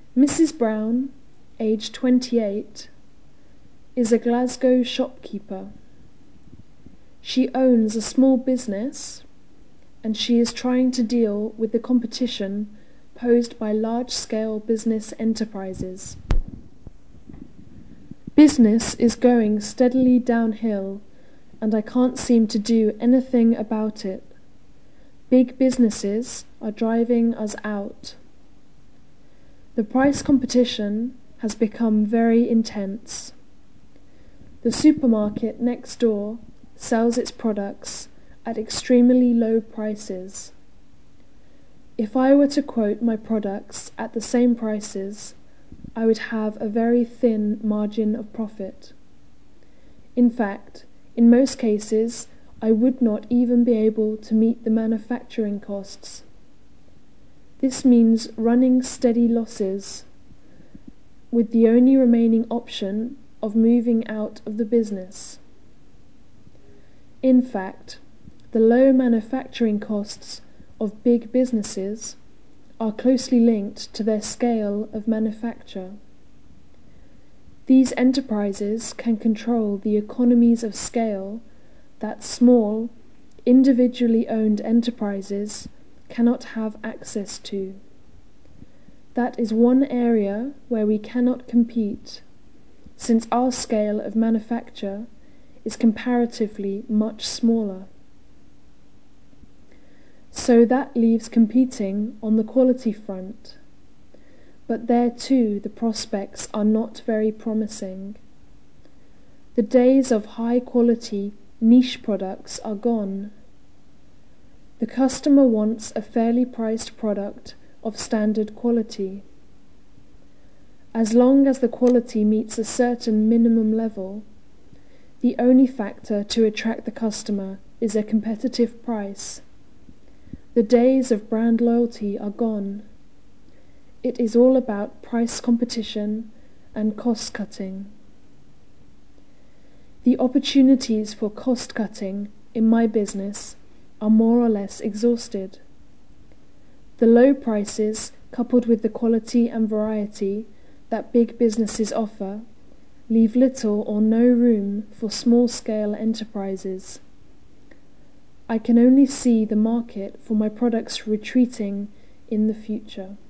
Mrs. Brown, aged 28, is a Glasgow shopkeeper. She owns a small business, and she is trying to deal with the competition posed by large-scale business enterprises. Business is going steadily downhill, and I can't seem to do anything about it. Big businesses are driving us out. The price competition has become very intense. The supermarket next door sells its products at extremely low prices. If I were to quote my products at the same prices, I would have a very thin margin of profit. In fact, in most cases, I would not even be able to meet the manufacturing costs. This means running steady losses, with the only remaining option of moving out of the business. In fact, the low manufacturing costs of big businesses are closely linked to their scale of manufacture. These enterprises can control the economies of scale that small, individually owned enterprises cannot have access to. That is one area where we cannot compete, since our scale of manufacture is comparatively much smaller. So that leaves competing on the quality front. But there too the prospects are not very promising. The days of high-quality niche products are gone. The customer wants a fairly priced product of standard quality. As long as the quality meets a certain minimum level, the only factor to attract the customer is a competitive price. The days of brand loyalty are gone. It is all about price competition and cost cutting. The opportunities for cost cutting in my business are more or less exhausted. The low prices, coupled with the quality and variety that big businesses offer, leave little or no room for small-scale enterprises. I can only see the market for my products retreating in the future.